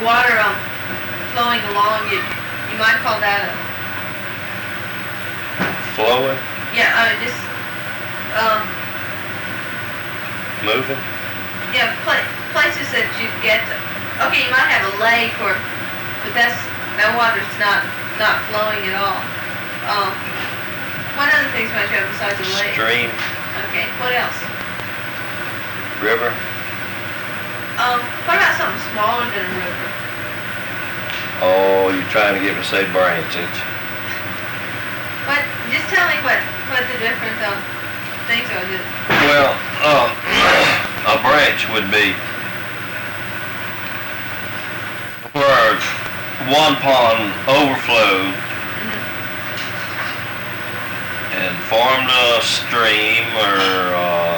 water flowing along, you might call that a... Flowing? Yeah, just... Moving? Yeah, places that you get to... Okay, you might have a lake, but that water's not flowing at all. What other things might you have besides a lake? Stream. Okay, what else? River. What about something smaller than a river? Oh, you're trying to get me to say branch, ain't you? Just tell me what the different things are. Well, a branch would be where one pond overflowed and formed a stream or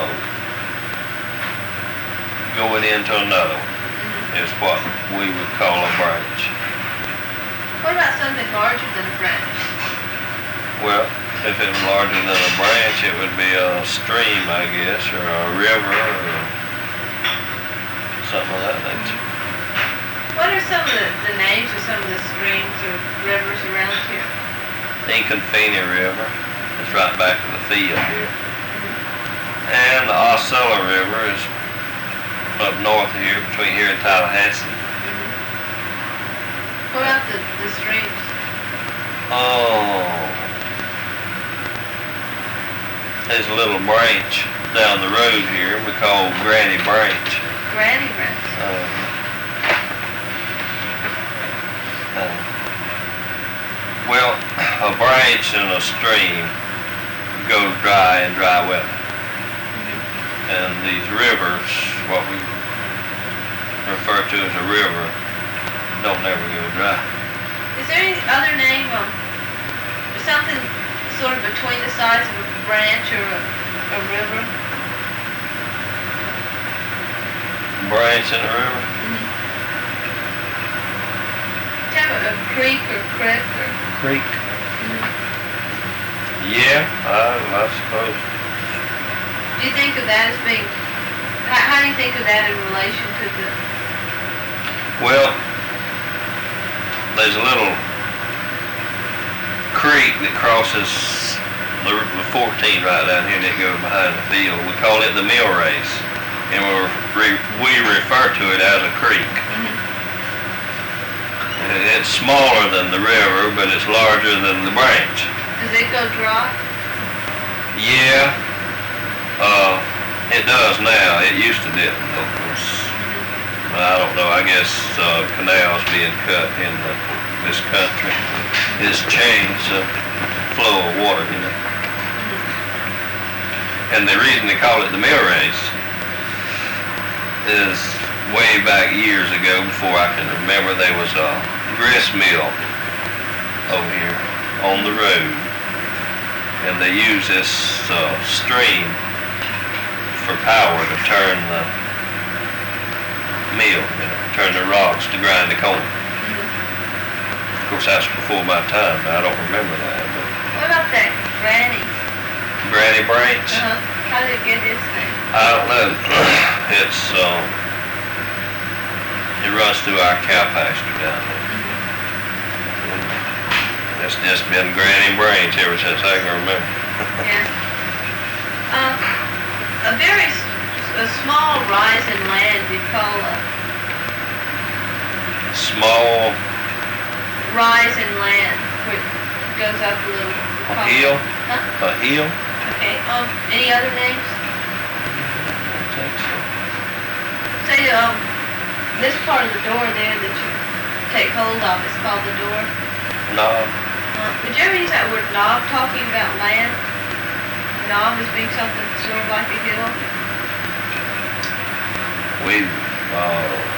going into another one is what we would call a branch. What about something larger than a branch? Well, if it was larger than a branch, it would be a stream, I guess, or a river, or something of that nature. What are some of the names of some of the streams or rivers around here? Inconfini River is right back in the field here. And the Osceola River is up north here, between here and Tallahassee. What about the streams? Oh, there's a little branch down the road here we call Granny Branch. Granny Branch? Well, a branch in a stream goes dry in dry weather. And these rivers, what we refer to as a river, don't never go dry. Is there any other name of something sort of between the size of a branch or a river? Branch in a river? Do you have a creek or creek or... Creek? Yeah, I suppose. Do you think of that as being... How do you think of that in relation to the... Well, there's a little creek that crosses the 14 right down here that goes behind the field. We call it the mill race, and we refer to it as a creek. It's smaller than the river, but it's larger than the branch. Does it go dry? Yeah, it does now. It used to didn't. I don't know, I guess canals being cut in this country has changed the flow of water, you know. And the reason they call it the mill race is way back years ago, before I can remember, there was a grist mill over here on the road. And they used this stream for power to turn the mill, you know, turn the rocks to grind the corn. Of course, that's before my time. I don't remember that. But what about that Granny Branch? How did it get its name? I don't know. It runs through our cow pasture down there. It's just been Granny Branch ever since I can remember. Yeah. A small rise in land you call a... Small... Rise in land, where it goes up a little. A hill? Huh? A hill? Okay, any other names? I think so. Say, this part of the door there that you take hold of is called the door? Knob. Would you ever use that word knob talking about land? Knob as being something sort of like a hill? We